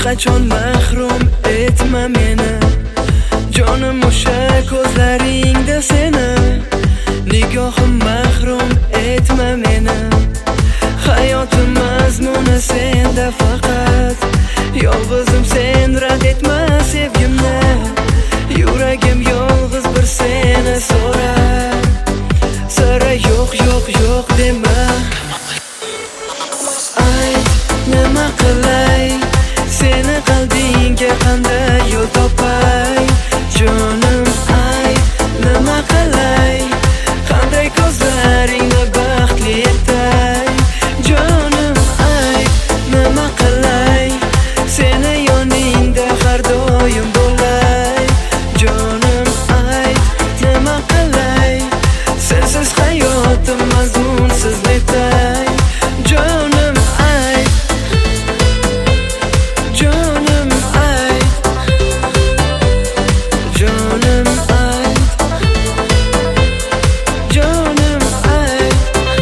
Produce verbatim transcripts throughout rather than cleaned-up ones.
qachon mahrum etma meni. Jonim o'sha ko'zlaringda seni, nigohim mahrum etma meni. Hayotim mazmuni senda faqat, yolg'izim sen rad etma sevgimni. Yuragim yolg'iz bir seni so'rar, sira yo'q yo'q yo'q dema. Ayt nima qilay, seni qalbingga qanday yo'l topay. Jonim ayt nima qilay, qanday ko'zlaringni baxtli etay. Jonim ayt nima qilay, seni yoningda har doim bo'lay. Jonim ayt nima qilay, sensiz hayotim mazmunsiz etay. Jonim ayt, jonim ayt, jonim ayt, jonim ayt.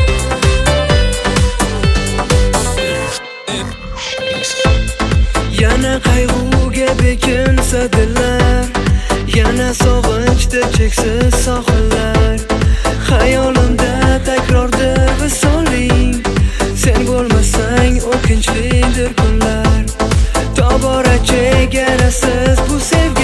Yana qayg'uga bekinsa dillar, yana sog'inchda cheksiz sohillar. Xayolimda takrordir visoling, sen bo'lmasang o'kinchlidir kunlar. Tobora chegarasiz bu sevgi